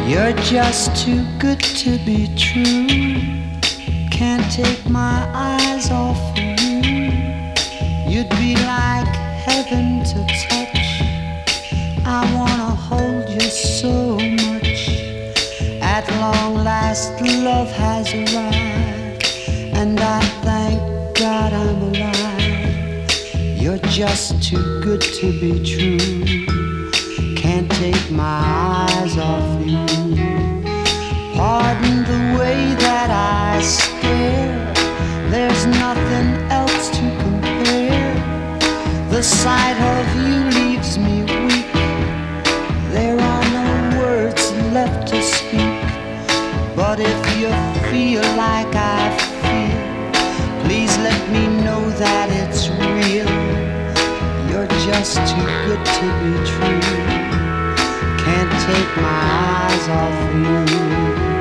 You're just too good to be true. Can't take my eyes off of you. You'd be like heaven to touch. I wanna hold you so much. At long last love has arrived, and I thank God I'm alive. You're just too good to be true. Can't take my eyes off you. Pardon the way that I stare. There's nothing else to compare. The sight of you leaves me weak. There are no words left to speak. But if you feel like I feel, please let me know that it's real. You're just too good to be true. Can't take my eyes off you.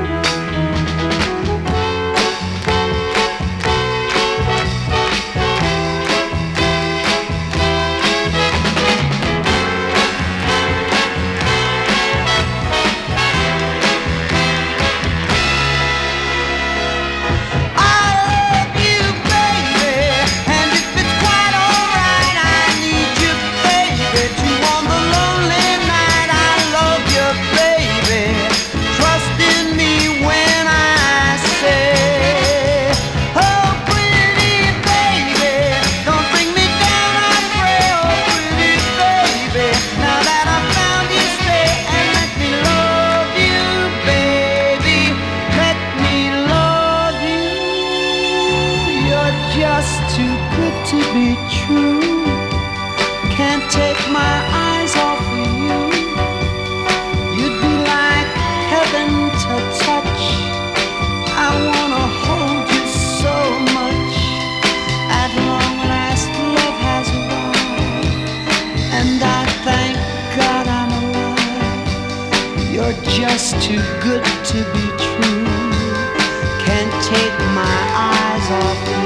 Just too good to be true. Can't take my eyes off of you. You'd be like heaven to touch. I wanna hold you so much. At long last love has arrived, and I thank God I'm alive. You're just too good to be true. Can't take my eyes off you.